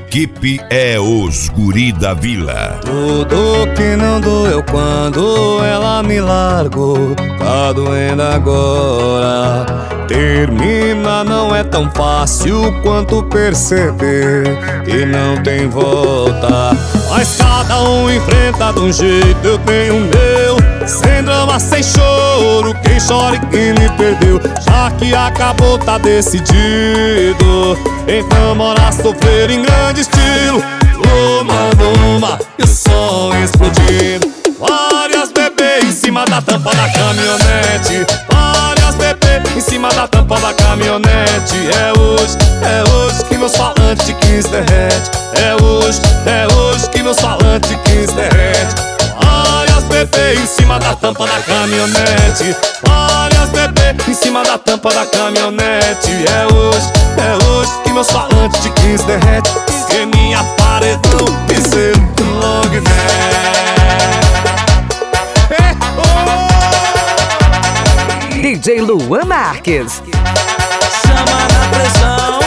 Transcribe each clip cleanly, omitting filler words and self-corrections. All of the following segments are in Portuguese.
Equipe é os guri da vila. Tudo que não doeu quando ela me largou, tá doendo agora. Termina não é tão fácil quanto perceber que não tem volta. Mas cada um enfrenta de um jeito, eu tenho o meu. Sem drama, sem choro, quem chora e quem me perdeu. Já que acabou, tá decidido. Então bora sofrer em grande estilo. Uma e o som explodindo. Várias bebês em cima da tampa da caminhonete. Várias bebês em cima da tampa da caminhonete. É hoje que meus falantes de 15 derrete. É hoje que meus falantes de 15 derrete. Várias bebês em cima da tampa da caminhonete. Várias bebês em cima da tampa da caminhonete. É hoje que meus falantes de 15 derrete. Que minha paredão piseiro do long DJ Luan Marques. Chama na pressão.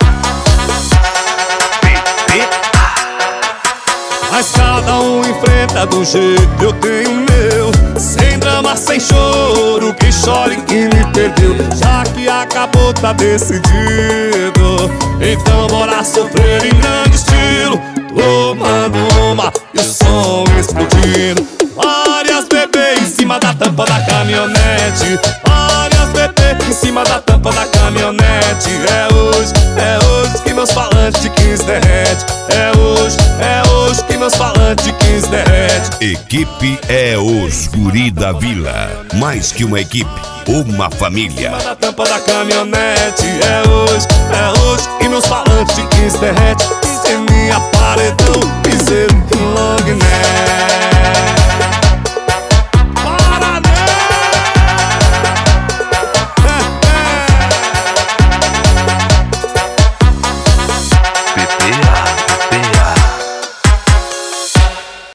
Mas cada um enfrenta de um jeito, eu tenho o meu. Sem drama, sem choro, que chore quem me perdeu. Já que acabou, tá decidido. Então bora sofrer em grande estilo. Tomando uma e o som explodindo. Várias bebês em cima da tampa da caminhonete. Várias bebês em cima da tampa da caminhonete. É hoje que meus falantes de 15 derrete. É hoje que meus falantes de 15 derrete. Equipe é os guri da vila. Mais que uma equipe, uma família. Em cima da tampa da caminhonete. É hoje que meus falantes de 15 derrete. Sem minha paredão piseiro